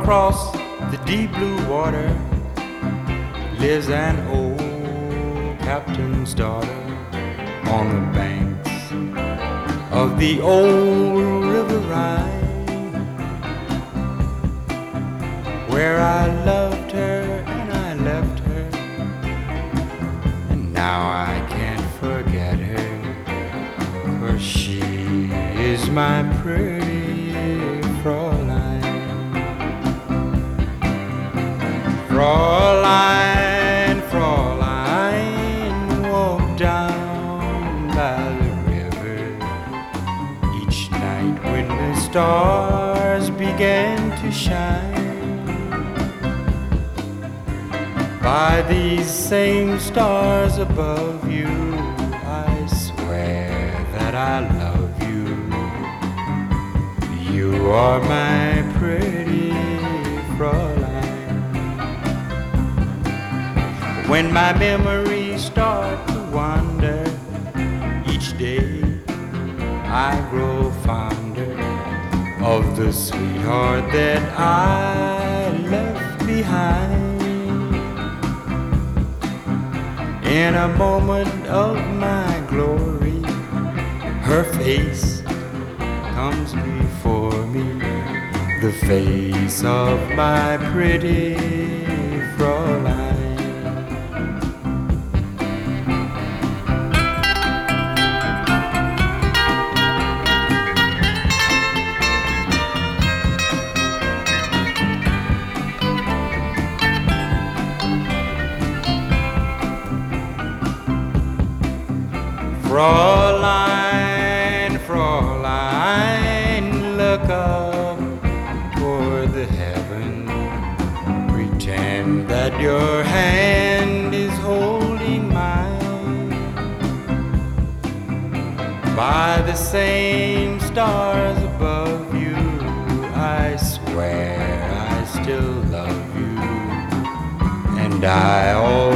across the deep blue water lives an old captain's daughter on the banks of the old river Rhine, where I loved her and I left her, and now I can't forget her, 'cause she is my pretty Fräulein. Fräulein, Fräulein, walk down by the river each night when the stars began to shine. By these same stars above you, I swear that I love you. You are my pretty Fräulein. When my memories start to wander, each day I grow fonder of the sweetheart that I left behind. In a moment of my glory, her face comes before me, the face of my pretty Fräulein. Fräulein, Fräulein, look up toward the heaven. Pretend that your hand is holding mine. By the same stars above you, I swear I still love you, and I always